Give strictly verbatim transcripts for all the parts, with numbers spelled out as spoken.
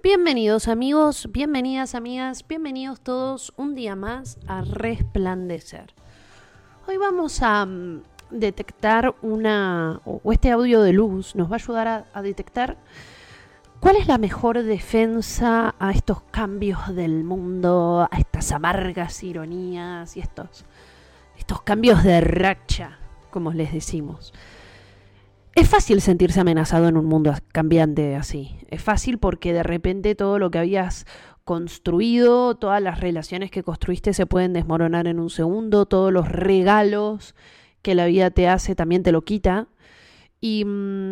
Bienvenidos amigos, bienvenidas amigas, bienvenidos todos un día más a Resplandecer. Hoy vamos a um, detectar una, o este audio de luz nos va a ayudar a, a detectar cuál es la mejor defensa a estos cambios del mundo, a estas amargas ironías y estos, estos cambios de racha, como les decimos. Es fácil sentirse amenazado en un mundo cambiante así. Es fácil porque de repente todo lo que habías construido, todas las relaciones que construiste se pueden desmoronar en un segundo, todos los regalos que la vida te hace también te lo quita. Y,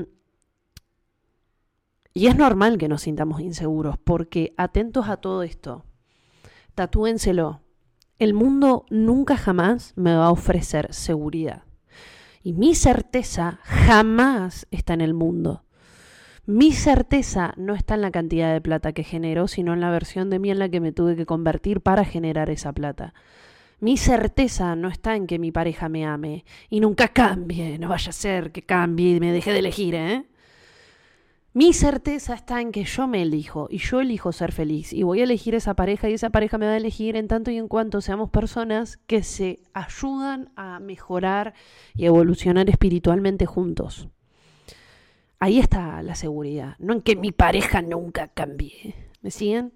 y es normal que nos sintamos inseguros porque atentos a todo esto, tatúenselo. El mundo nunca jamás me va a ofrecer seguridad. Y mi certeza jamás está en el mundo. Mi certeza no está en la cantidad de plata que genero, sino en la versión de mí en la que me tuve que convertir para generar esa plata. Mi certeza no está en que mi pareja me ame y nunca cambie, no vaya a ser que cambie y me deje de elegir, ¿eh? Mi certeza está en que yo me elijo y yo elijo ser feliz y voy a elegir esa pareja y esa pareja me va a elegir en tanto y en cuanto seamos personas que se ayudan a mejorar y evolucionar espiritualmente juntos. Ahí está la seguridad, no en que mi pareja nunca cambie. ¿Me siguen?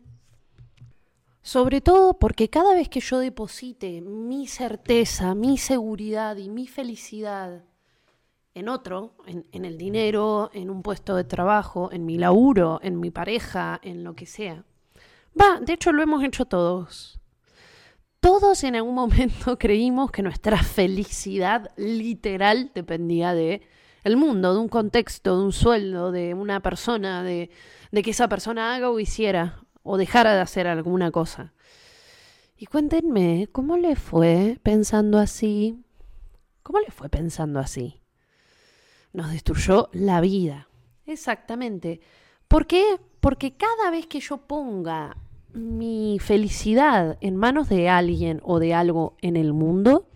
Sobre todo porque cada vez que yo deposite mi certeza, mi seguridad y mi felicidad en otro, en, en el dinero, en un puesto de trabajo, en mi laburo, en mi pareja, en lo que sea. Va, de hecho lo hemos hecho todos. Todos en algún momento creímos que nuestra felicidad literal dependía de el mundo, de un contexto, de un sueldo, de una persona, de, de que esa persona haga o hiciera o dejara de hacer alguna cosa. Y cuéntenme, ¿cómo le fue pensando así? ¿Cómo le fue pensando así? Nos destruyó la vida. Exactamente. ¿Por qué? Porque cada vez que yo ponga mi felicidad en manos de alguien o de algo en el mundo,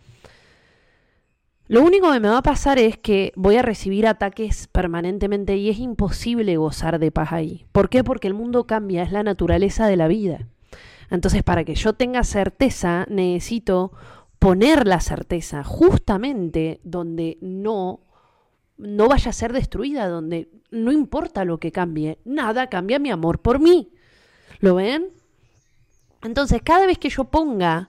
lo único que me va a pasar es que voy a recibir ataques permanentemente y es imposible gozar de paz ahí. ¿Por qué? Porque el mundo cambia, es la naturaleza de la vida. Entonces, para que yo tenga certeza, necesito poner la certeza justamente donde no no vaya a ser destruida, donde no importa lo que cambie, nada cambia mi amor por mí. ¿Lo ven? Entonces, cada vez que yo ponga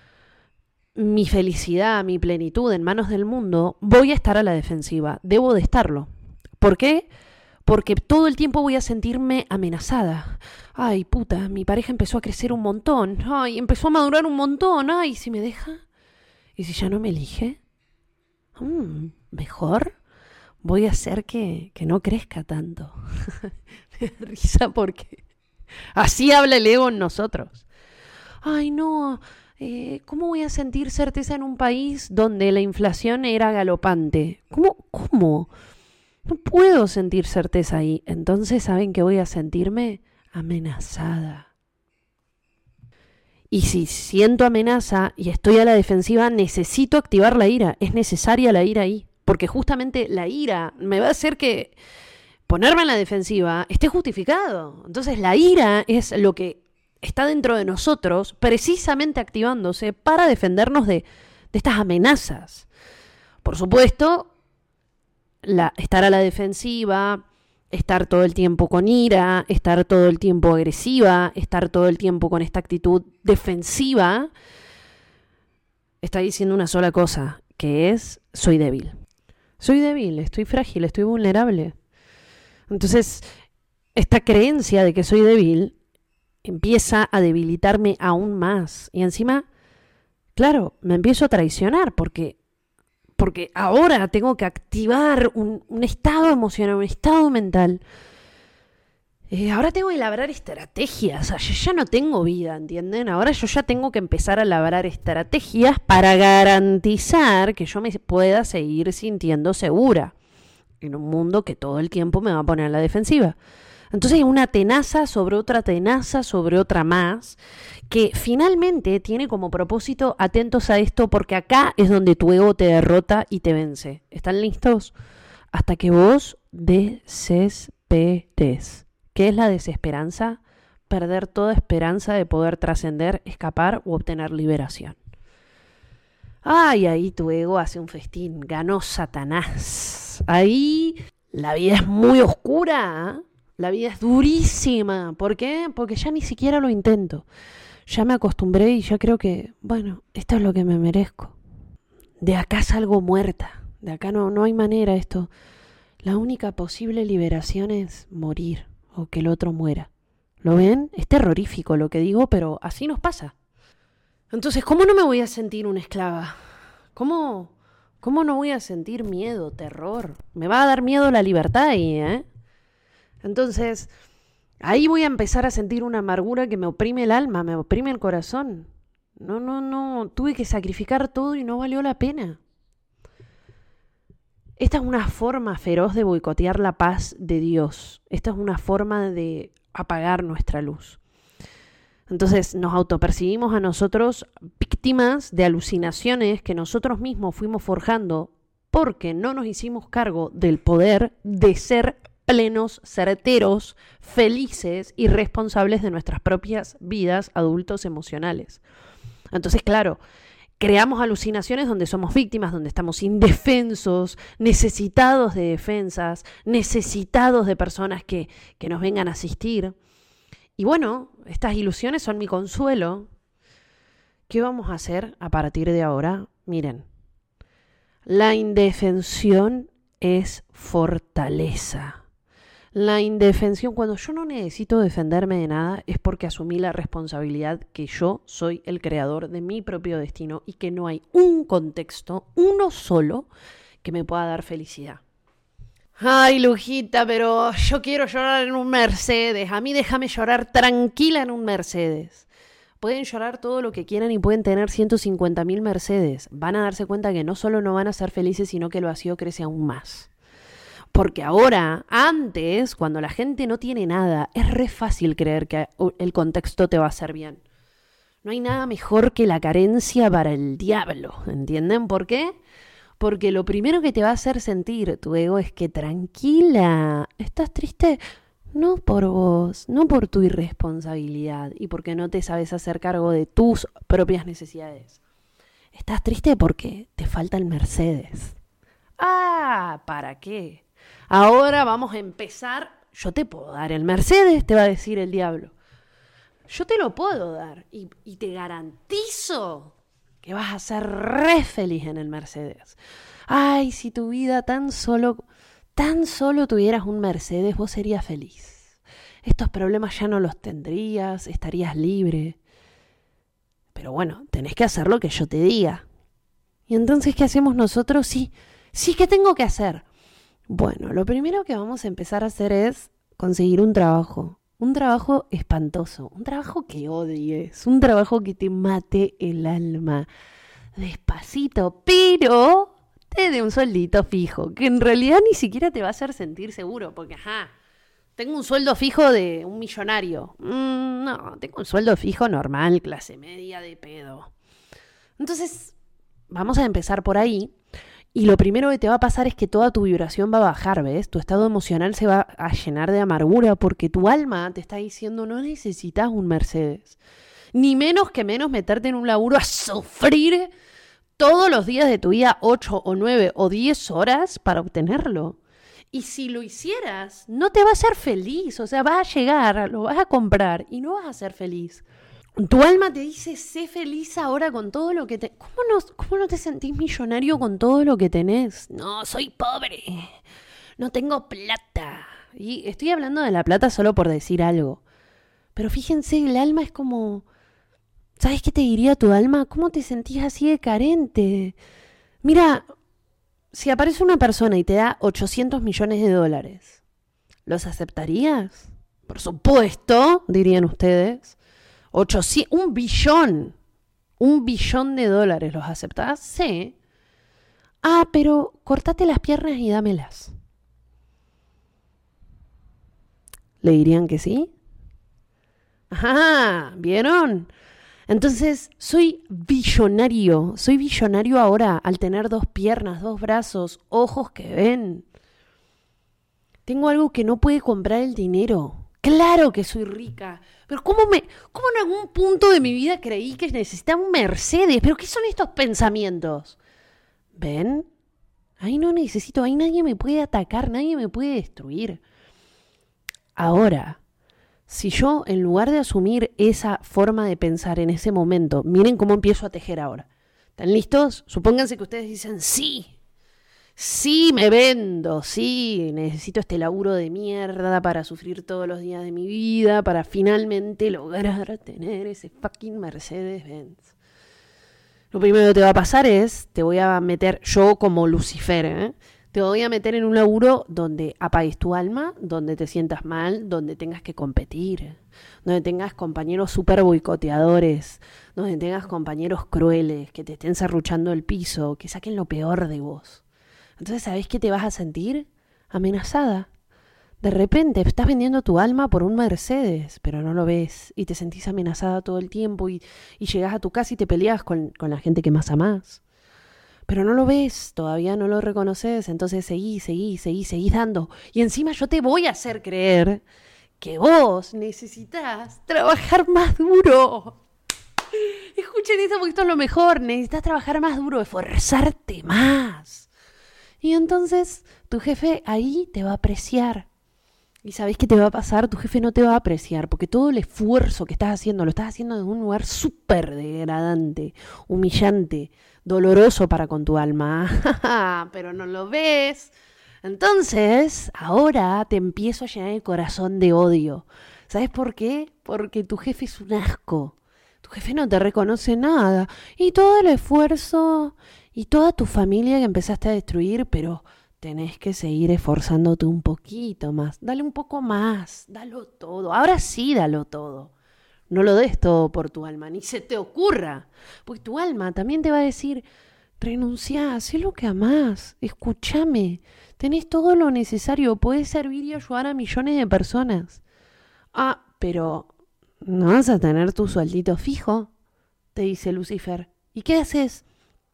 mi felicidad, mi plenitud en manos del mundo, voy a estar a la defensiva. Debo de estarlo. ¿Por qué? Porque todo el tiempo voy a sentirme amenazada. Ay, puta, mi pareja empezó a crecer un montón. Ay, empezó a madurar un montón. Ay, ¿si me deja? ¿Y si ya no me elige? Mm, ¿mejor? Voy a hacer que, que no crezca tanto. Me da risa porque así habla el ego en nosotros. Ay, no, eh, ¿cómo voy a sentir certeza en un país donde la inflación era galopante? ¿Cómo? ¿Cómo? No puedo sentir certeza ahí. Entonces, ¿saben qué voy a sentirme? Amenazada. Y si siento amenaza y estoy a la defensiva, necesito activar la ira. Es necesaria la ira ahí. Porque justamente la ira me va a hacer que ponerme en la defensiva esté justificado. Entonces la ira es lo que está dentro de nosotros precisamente activándose para defendernos de, de estas amenazas. Por supuesto, la, estar a la defensiva, estar todo el tiempo con ira, estar todo el tiempo agresiva, estar todo el tiempo con esta actitud defensiva, está diciendo una sola cosa, que es soy débil. Soy débil, estoy frágil, estoy vulnerable. Entonces, esta creencia de que soy débil empieza a debilitarme aún más. Y encima, claro, me empiezo a traicionar porque, porque ahora tengo que activar un, un estado emocional, un estado mental. Eh, ahora tengo que labrar estrategias. O sea, yo ya no tengo vida, ¿entienden? Ahora yo ya tengo que empezar a labrar estrategias para garantizar que yo me pueda seguir sintiendo segura en un mundo que todo el tiempo me va a poner a la defensiva. Entonces una tenaza sobre otra tenaza sobre otra más, que finalmente tiene como propósito, atentos a esto, porque acá es donde tu ego te derrota y te vence. ¿Están listos? Hasta que vos desesperes. ¿Qué es la desesperanza? perder toda esperanza de poder trascender, escapar u obtener liberación. Ay, ahí tu ego hace un festín, ganó Satanás. Ahí la vida es muy oscura, ¿eh? La vida es durísima. ¿Por qué? Porque ya ni siquiera lo intento. Ya me acostumbré y ya creo que, bueno, esto es lo que me merezco. De acá salgo muerta. De acá no, no hay manera esto. La única posible liberación es morir o que el otro muera. ¿Lo ven? Es terrorífico lo que digo, pero así nos pasa. Entonces, ¿cómo no me voy a sentir una esclava? ¿Cómo, cómo no voy a sentir miedo, terror? Me va a dar miedo la libertad ahí, ¿eh? Entonces, ahí voy a empezar a sentir una amargura que me oprime el alma, me oprime el corazón. No, no, no, tuve que sacrificar todo y no valió la pena. Esta es una forma feroz de boicotear la paz de Dios. Esta es una forma de apagar nuestra luz. Entonces nos autopercibimos a nosotros víctimas de alucinaciones que nosotros mismos fuimos forjando porque no nos hicimos cargo del poder de ser plenos, certeros, felices y responsables de nuestras propias vidas adultos emocionales. Entonces, claro, creamos alucinaciones donde somos víctimas, donde estamos indefensos, necesitados de defensas, necesitados de personas que, que nos vengan a asistir. Y bueno, estas ilusiones son mi consuelo. ¿Qué vamos a hacer a partir de ahora? Miren, la indefensión es fortaleza. La indefensión, cuando yo no necesito defenderme de nada, es porque asumí la responsabilidad que yo soy el creador de mi propio destino y que no hay un contexto, uno solo, que me pueda dar felicidad. Ay, Lujita, pero yo quiero llorar en un Mercedes. A mí déjame llorar tranquila en un Mercedes. Pueden llorar todo lo que quieran y pueden tener ciento cincuenta mil Mercedes. Van a darse cuenta que no solo no van a ser felices, sino que el vacío crece aún más. Porque ahora, antes, cuando la gente no tiene nada, es re fácil creer que el contexto te va a hacer bien. No hay nada mejor que la carencia para el diablo, ¿entienden por qué? Porque lo primero que te va a hacer sentir tu ego es que tranquila, estás triste no por vos, no por tu irresponsabilidad y porque no te sabes hacer cargo de tus propias necesidades. Estás triste porque te falta el Mercedes. Ah, ¿para qué? Ahora vamos a empezar. Yo te puedo dar el Mercedes, te va a decir el diablo. Yo te lo puedo dar y, y te garantizo que vas a ser re feliz en el Mercedes. Ay, si tu vida tan solo, tan solo tuvieras un Mercedes, vos serías feliz. Estos problemas ya no los tendrías, estarías libre. Pero bueno, tenés que hacer lo que yo te diga. ¿Y entonces qué hacemos nosotros? Sí, sí, ¿qué tengo que hacer? Bueno, lo primero que vamos a empezar a hacer es conseguir un trabajo. Un trabajo espantoso, un trabajo que odies, un trabajo que te mate el alma. Despacito, pero te dé un sueldito fijo, que en realidad ni siquiera te va a hacer sentir seguro, porque ajá, tengo un sueldo fijo de un millonario. Mm, no, tengo un sueldo fijo normal, clase media de pedo. Entonces, vamos a empezar por ahí. Y lo primero que te va a pasar es que toda tu vibración va a bajar, ¿ves? Tu estado emocional se va a llenar de amargura porque tu alma te está diciendo no necesitas un Mercedes. Ni menos que menos meterte en un laburo a sufrir todos los días de tu vida ocho o nueve o diez horas para obtenerlo. Y si lo hicieras, no te va a hacer feliz. O sea, vas a llegar, lo vas a comprar y no vas a ser feliz. Tu alma te dice, sé feliz ahora con todo lo que te... ¿Cómo no, cómo no te sentís millonario con todo lo que tenés? No, soy pobre. No tengo plata. Y estoy hablando de la plata solo por decir algo. Pero fíjense, el alma es como... ¿Sabes qué te diría tu alma? ¿Cómo te sentís así de carente? Mira, si aparece una persona y te da ochocientos millones de dólares, ¿los aceptarías? Por supuesto, dirían ustedes. ochocientos, un billón, un billón de dólares, ¿los aceptás? Sí. Ah, pero cortate las piernas y dámelas. ¿Le dirían que sí? Ajá, ¿vieron? Entonces, soy billonario, soy billonario ahora al tener dos piernas, dos brazos, ojos que ven. Tengo algo que no puede comprar el dinero. Claro que soy rica, Pero ¿cómo, me, ¿cómo en algún punto de mi vida creí que necesitaba un Mercedes? ¿Pero qué son estos pensamientos? ¿Ven? Ahí no necesito, ahí nadie me puede atacar, nadie me puede destruir. Ahora, si yo, en lugar de asumir esa forma de pensar en ese momento, miren cómo empiezo a tejer ahora. ¿Están listos? Supónganse que ustedes dicen, sí, sí me vendo, sí, necesito este laburo de mierda para sufrir todos los días de mi vida, para finalmente lograr tener ese fucking Mercedes-Benz. Lo primero que te va a pasar es, te voy a meter, yo como Lucifer, ¿eh? Te voy a meter en un laburo donde apagues tu alma, donde te sientas mal, donde tengas que competir, donde tengas compañeros súper boicoteadores, donde tengas compañeros crueles, que te estén serruchando el piso, que saquen lo peor de vos. Entonces, ¿sabés qué te vas a sentir? Amenazada. De repente estás vendiendo tu alma por un Mercedes, pero no lo ves y te sentís amenazada todo el tiempo y, y llegás a tu casa y te peleas con, con la gente que más amás. Pero no lo ves, todavía no lo reconoces, entonces seguís, seguís, seguís, seguís dando. Y encima yo te voy a hacer creer que vos necesitas trabajar más duro. Escuchen eso porque esto es lo mejor, necesitas trabajar más duro, esforzarte más. Y entonces tu jefe ahí te va a apreciar. ¿Y sabés qué te va a pasar? Tu jefe no te va a apreciar porque todo el esfuerzo que estás haciendo lo estás haciendo desde un lugar súper degradante, humillante, doloroso para con tu alma. Pero no lo ves. Entonces, ahora te empiezo a llenar el corazón de odio. ¿Sabes por qué? Porque tu jefe es un asco. Tu jefe no te reconoce nada. Y todo el esfuerzo y toda tu familia que empezaste a destruir, pero tenés que seguir esforzándote un poquito más. Dale un poco más. Dalo todo. Ahora sí, dalo todo. No lo des todo por tu alma, ni se te ocurra. Porque tu alma también te va a decir, renunciá, hacé lo que amás, escúchame, tenés todo lo necesario, podés servir y ayudar a millones de personas. Ah, pero ¿no vas a tener tu sueldito fijo? Te dice Lucifer. ¿Y qué haces?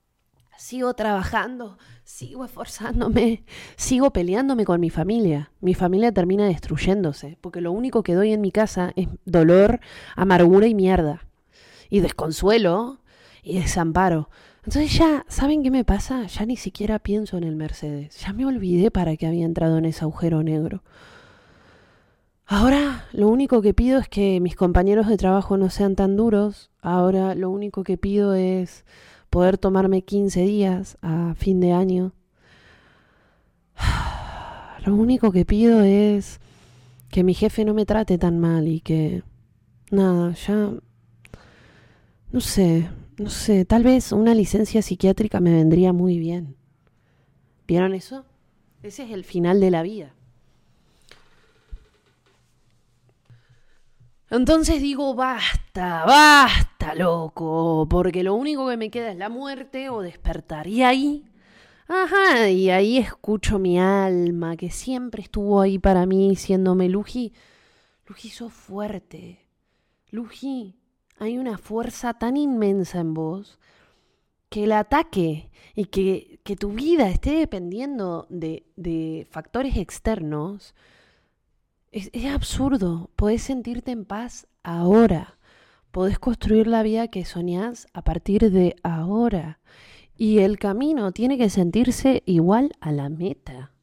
Sigo trabajando, sigo esforzándome, sigo peleándome con mi familia. Mi familia termina destruyéndose, porque lo único que doy en mi casa es dolor, amargura y mierda. Y desconsuelo y desamparo. Entonces ya, ¿saben qué me pasa? Ya ni siquiera pienso en el Mercedes. Ya me olvidé para qué había entrado en ese agujero negro. Ahora lo único que pido es que mis compañeros de trabajo no sean tan duros. Ahora lo único que pido es poder tomarme quince días a fin de año. Lo único que pido es que mi jefe no me trate tan mal y que, nada, ya, no sé, no sé, tal vez una licencia psiquiátrica me vendría muy bien. ¿Vieron eso? Ese es el final de la vida. Entonces digo, basta, basta, loco, porque lo único que me queda es la muerte o despertar. Y ahí, ajá, y ahí escucho mi alma, que siempre estuvo ahí para mí, diciéndome, Luji, Luji, sos fuerte. Luji, hay una fuerza tan inmensa en vos que el ataque y que, que tu vida esté dependiendo de, de factores externos, Es, es absurdo. Podés sentirte en paz ahora. Podés construir la vida que soñás a partir de ahora. Y el camino tiene que sentirse igual a la meta.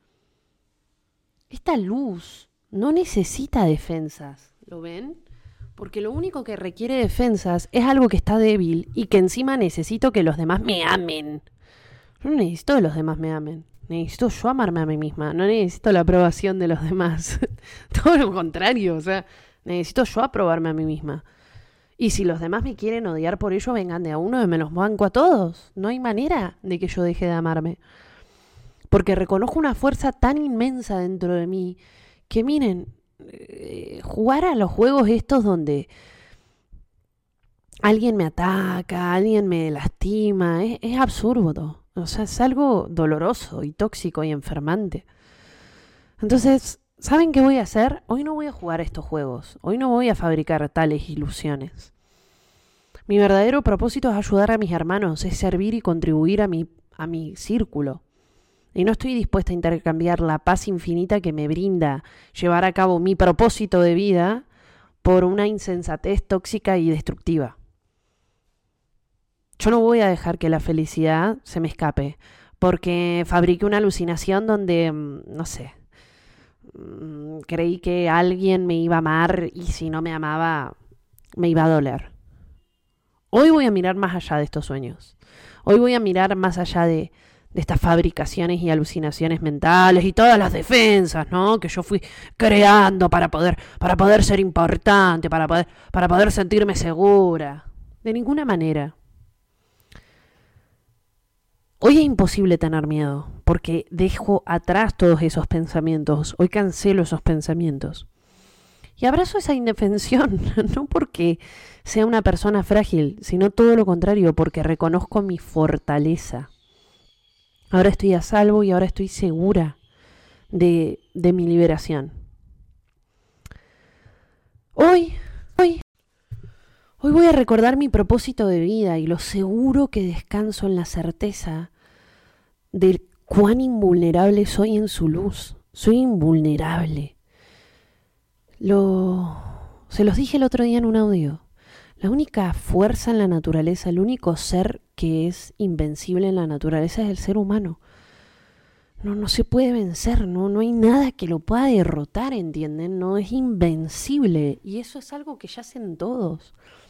Esta luz no necesita defensas. ¿Lo ven? Porque lo único que requiere defensas es algo que está débil y que encima necesito que los demás me amen. No necesito que los demás me amen. Necesito yo amarme a mí misma, no necesito la aprobación de los demás. Todo lo contrario, o sea, necesito yo aprobarme a mí misma. Y si los demás me quieren odiar por ello, vengan de a uno y me los banco a todos. No hay manera de que yo deje de amarme. Porque reconozco una fuerza tan inmensa dentro de mí que, miren, eh, jugar a los juegos estos donde alguien me ataca, alguien me lastima, es, es absurdo. O sea, es algo doloroso y tóxico y enfermante. Entonces, ¿saben qué voy a hacer? Hoy no voy a jugar estos juegos. Hoy no voy a fabricar tales ilusiones. Mi verdadero propósito es ayudar a mis hermanos, es servir y contribuir a mi, a mi círculo. Y no estoy dispuesta a intercambiar la paz infinita que me brinda llevar a cabo mi propósito de vida por una insensatez tóxica y destructiva. Yo no voy a dejar que la felicidad se me escape, porque fabriqué una alucinación donde, no sé, creí que alguien me iba a amar y si no me amaba, me iba a doler. Hoy voy a mirar más allá de estos sueños. Hoy voy a mirar más allá de, de estas fabricaciones y alucinaciones mentales y todas las defensas, ¿no? Que yo fui creando para poder, para poder ser importante, para poder, para poder sentirme segura. De ninguna manera. Hoy es imposible tener miedo, porque dejo atrás todos esos pensamientos. Hoy cancelo esos pensamientos. Y abrazo esa indefensión, no porque sea una persona frágil, sino todo lo contrario, porque reconozco mi fortaleza. Ahora estoy a salvo y ahora estoy segura de, de mi liberación. Hoy, hoy, hoy voy a recordar mi propósito de vida y lo seguro que descanso en la certeza de cuán invulnerable soy en su luz. Soy invulnerable. Lo, se los dije el otro día en un audio. La única fuerza en la naturaleza, el único ser que es invencible en la naturaleza es el ser humano. No, no se puede vencer, no, no hay nada que lo pueda derrotar, ¿entienden? No es invencible y eso es algo que yacen todos.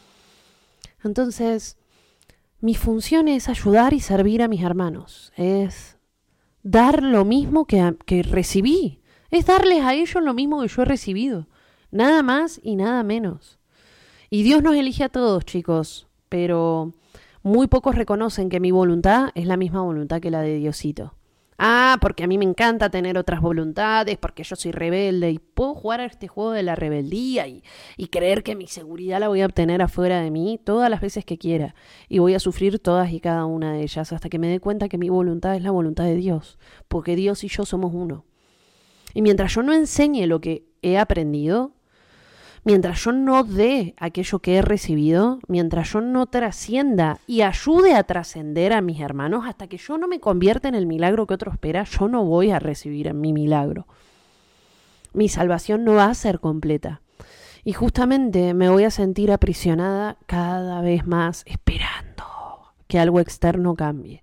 Entonces, mi función es ayudar y servir a mis hermanos, es dar lo mismo que, que recibí, es darles a ellos lo mismo que yo he recibido. Nada más y nada menos. Y Dios nos elige a todos, chicos, pero muy pocos reconocen que mi voluntad es la misma voluntad que la de Diosito. Ah, porque a mí me encanta tener otras voluntades, porque yo soy rebelde y puedo jugar a este juego de la rebeldía y, y creer que mi seguridad la voy a obtener afuera de mí todas las veces que quiera. Y voy a sufrir todas y cada una de ellas hasta que me dé cuenta que mi voluntad es la voluntad de Dios, porque Dios y yo somos uno. Y mientras yo no enseñe lo que he aprendido, mientras yo no dé aquello que he recibido, mientras yo no trascienda y ayude a trascender a mis hermanos, hasta que yo no me convierta en el milagro que otro espera, yo no voy a recibir mi milagro. Mi salvación no va a ser completa. Y justamente me voy a sentir aprisionada cada vez más, esperando que algo externo cambie.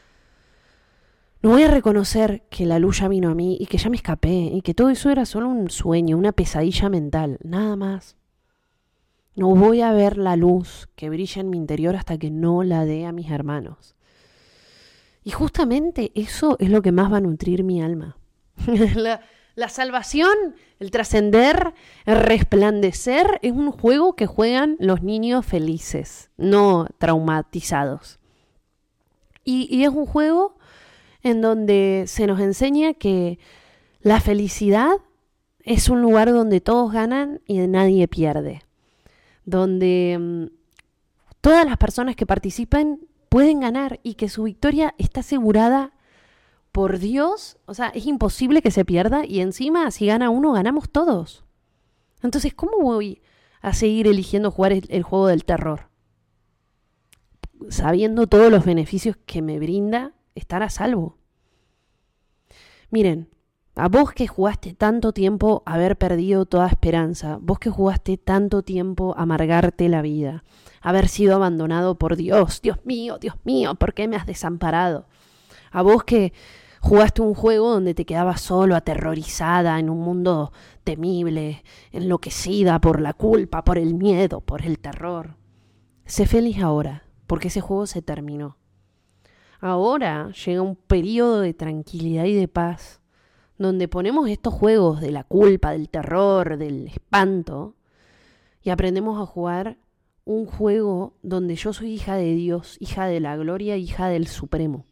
No voy a reconocer que la luz ya vino a mí y que ya me escapé y que todo eso era solo un sueño, una pesadilla mental, nada más. No voy a ver la luz que brilla en mi interior hasta que no la dé a mis hermanos. Y justamente eso es lo que más va a nutrir mi alma. la, la salvación, el trascender, el resplandecer es un juego que juegan los niños felices, no traumatizados. Y, y es un juego en donde se nos enseña que la felicidad es un lugar donde todos ganan y nadie pierde. Donde um, todas las personas que participan pueden ganar y que su victoria está asegurada por Dios. O sea, es imposible que se pierda y encima si gana uno, ganamos todos. Entonces, ¿cómo voy a seguir eligiendo jugar el, el juego del terror? Sabiendo todos los beneficios que me brinda estar a salvo. Miren, a vos que jugaste tanto tiempo a haber perdido toda esperanza, vos que jugaste tanto tiempo a amargarte la vida, haber sido abandonado por Dios, Dios mío, Dios mío, ¿por qué me has desamparado? A vos que jugaste un juego donde te quedabas solo, aterrorizada, en un mundo temible, enloquecida por la culpa, por el miedo, por el terror. Sé feliz ahora, porque ese juego se terminó. Ahora llega un periodo de tranquilidad y de paz, donde ponemos estos juegos de la culpa, del terror, del espanto, y aprendemos a jugar un juego donde yo soy hija de Dios, hija de la gloria, hija del Supremo.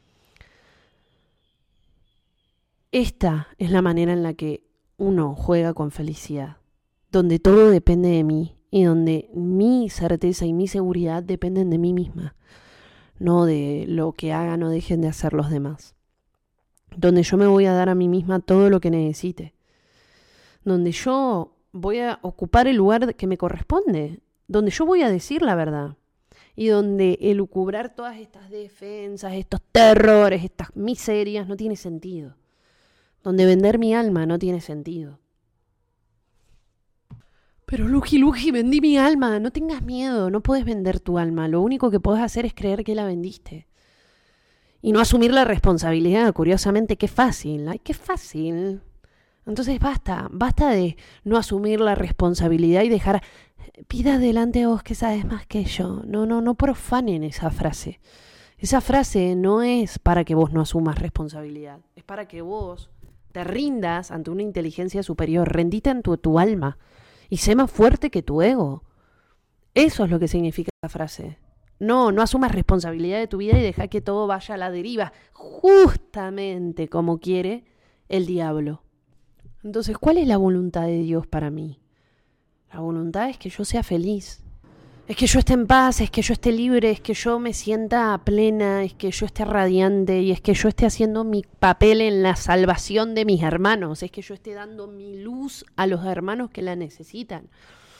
Esta es la manera en la que uno juega con felicidad, donde todo depende de mí y donde mi certeza y mi seguridad dependen de mí misma, no de lo que hagan o dejen de hacer los demás. Donde yo me voy a dar a mí misma todo lo que necesite. Donde yo voy a ocupar el lugar que me corresponde. Donde yo voy a decir la verdad. Y donde elucubrar todas estas defensas, estos terrores, estas miserias no tiene sentido. Donde vender mi alma no tiene sentido. Pero Luji, Luji, vendí mi alma. No tengas miedo, no puedes vender tu alma. Lo único que puedes hacer es creer que la vendiste. Y no asumir la responsabilidad. Curiosamente, qué fácil. Ay, qué fácil. Entonces basta, basta de no asumir la responsabilidad y dejar... Pida delante a vos que sabes más que yo. No, no, no profanen esa frase. Esa frase no es para que vos no asumas responsabilidad. Es para que vos te rindas ante una inteligencia superior. Rendite en tu, tu alma. Y sé más fuerte que tu ego. Eso es lo que significa la frase. No, no asumas responsabilidad de tu vida y deja que todo vaya a la deriva. Justamente como quiere el diablo. Entonces, ¿cuál es la voluntad de Dios para mí? La voluntad es que yo sea feliz. Es que yo esté en paz, es que yo esté libre, es que yo me sienta plena, es que yo esté radiante y es que yo esté haciendo mi papel en la salvación de mis hermanos, es que yo esté dando mi luz a los hermanos que la necesitan,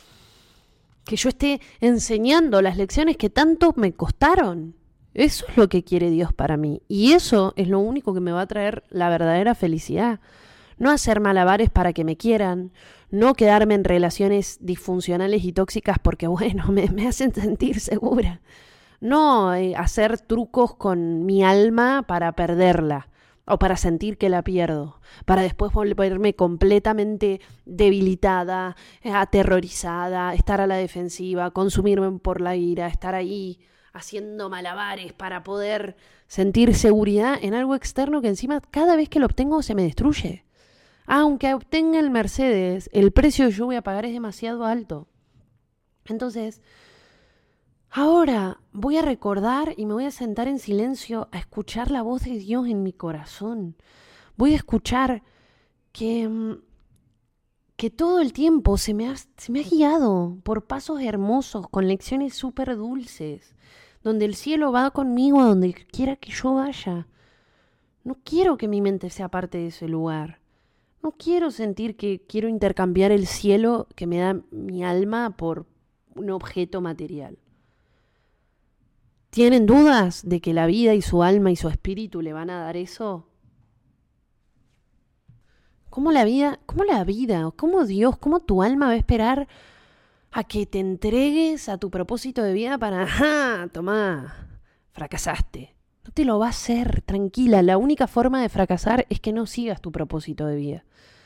que yo esté enseñando las lecciones que tanto me costaron. Eso es lo que quiere Dios para mí y eso es lo único que me va a traer la verdadera felicidad. No hacer malabares para que me quieran, no quedarme en relaciones disfuncionales y tóxicas porque, bueno, me, me hacen sentir segura. No eh, hacer trucos con mi alma para perderla o para sentir que la pierdo, para después volverme completamente debilitada, eh, aterrorizada, estar a la defensiva, consumirme por la ira, estar ahí haciendo malabares para poder sentir seguridad en algo externo que encima cada vez que lo obtengo se me destruye. Aunque obtenga el Mercedes, el precio que yo voy a pagar es demasiado alto. Entonces, ahora voy a recordar y me voy a sentar en silencio a escuchar la voz de Dios en mi corazón. Voy a escuchar que, que todo el tiempo se me ha, se me ha guiado por pasos hermosos, con lecciones súper dulces, donde el cielo va conmigo a donde quiera que yo vaya. No quiero que mi mente sea parte de ese lugar. No quiero sentir que quiero intercambiar el cielo que me da mi alma por un objeto material. ¿Tienen dudas de que la vida y su alma y su espíritu le van a dar eso? ¿Cómo la vida, cómo la vida, cómo Dios, cómo tu alma va a esperar a que te entregues a tu propósito de vida para, ¡ajá! Tomá, fracasaste. No te lo va a hacer, tranquila. La única forma de fracasar es que no sigas tu propósito de vida.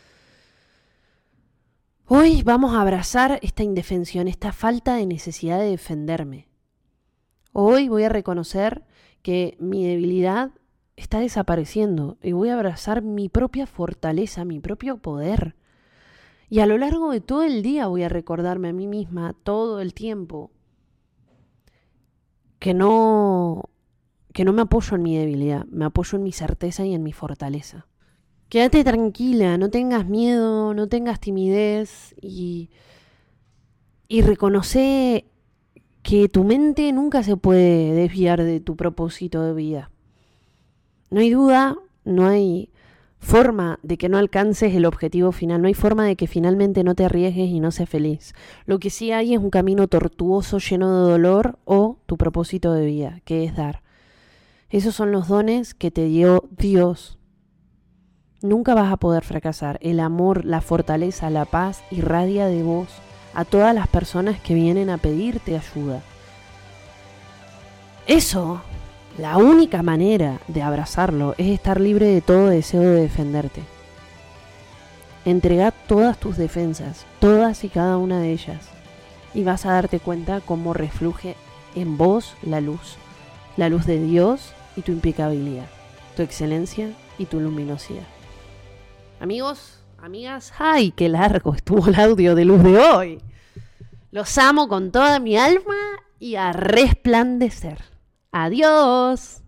Hoy vamos a abrazar esta indefensión, esta falta de necesidad de defenderme. Hoy voy a reconocer que mi debilidad está desapareciendo y voy a abrazar mi propia fortaleza, mi propio poder. Y a lo largo de todo el día voy a recordarme a mí misma todo el tiempo que no... que no me apoyo en mi debilidad, me apoyo en mi certeza y en mi fortaleza. Quédate tranquila, no tengas miedo, no tengas timidez y, y reconoce que tu mente nunca se puede desviar de tu propósito de vida. No hay duda, no hay forma de que no alcances el objetivo final, no hay forma de que finalmente no te arriesgues y no seas feliz. Lo que sí hay es un camino tortuoso lleno de dolor o tu propósito de vida, que es dar. Esos son los dones que te dio Dios. Nunca vas a poder fracasar. El amor, la fortaleza, la paz irradia de vos a todas las personas que vienen a pedirte ayuda. Eso, la única manera de abrazarlo es estar libre de todo deseo de defenderte. Entrega todas tus defensas, todas y cada una de ellas, y vas a darte cuenta cómo refluye en vos la luz, la luz de Dios y tu impecabilidad, tu excelencia y tu luminosidad. Amigos, amigas, ¡ay, qué largo estuvo el audio de luz de hoy! Los amo con toda mi alma y a resplandecer. ¡Adiós!